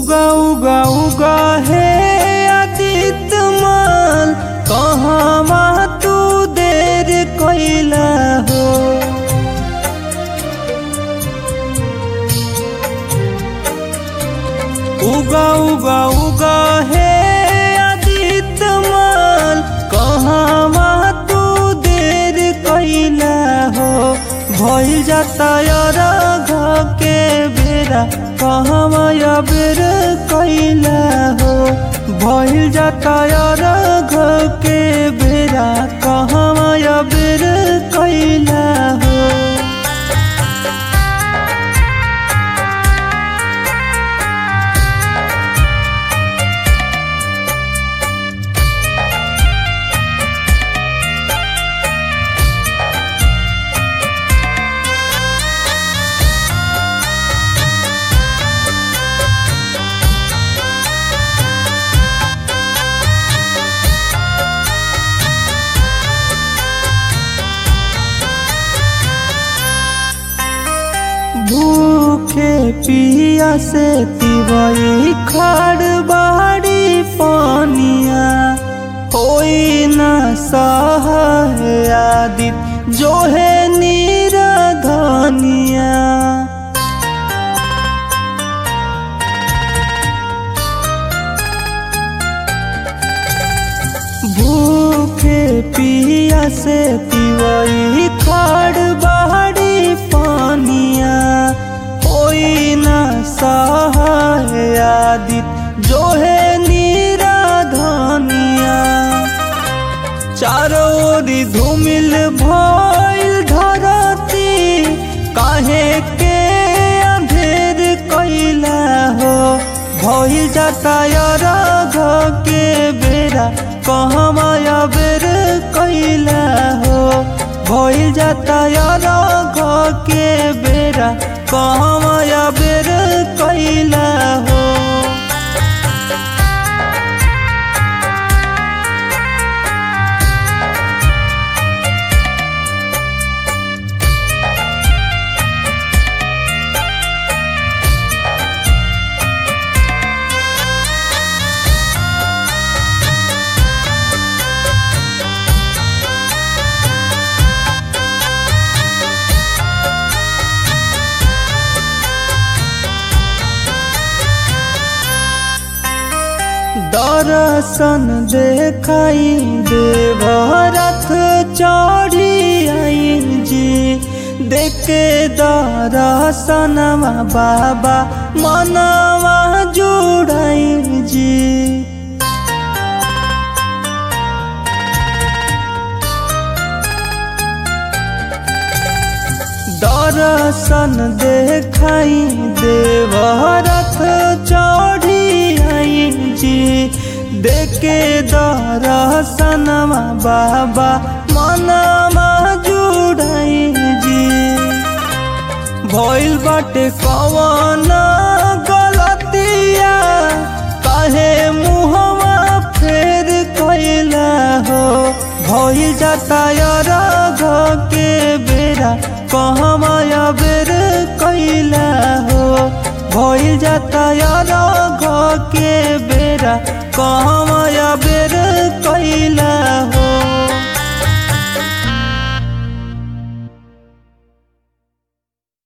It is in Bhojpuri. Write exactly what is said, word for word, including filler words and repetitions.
उगा उगा उगा है आदित्य माल, कहवा तू देर कैला हो। उगा उगा उगा है आदित्य माल, कहवा तू देर कैला हो। भइल जाता अरघ के बेरा, कहवा अबेर कैला हो। भइल जाता अरघ के बेरा, कहवा अबेर कैला हो। भूखे पिया से तिवई खाड़ बाड़ी पानिया, होई न सहाय आदित जो है निराधनिया। भूखे पिया से तिवई खाड़ बाड़ी पानिया, होई न सहाय आदित जो है निराधनिया। चारों ओरी धूमिल भइल धरती, काहे के अंधेर कैला हो। भइल जाता अरघ के बेरा, कहवा अबेर कैला हो। भइल जाता अरघ के बेरा, कहवा अबेर कैला हो। दर्शन देखाई देव रथ चढ़ी आई जी। देखे दर्शनवा बाबा मनवा जुड़ाई जी। दर्शन देखाई देव रथ चढ़ी आई जी। देखे दर्शनवा बाबा मनवा जुड़ाई जी। भइल बाटे कवन गलतिया, काहे मुहवा फेर कैला हो। भइल जाता अरघ के बेरा, कहवा अबेर कैला हो। भइल जाता अरघ के बेरा, कहवा अबेर कैला हो।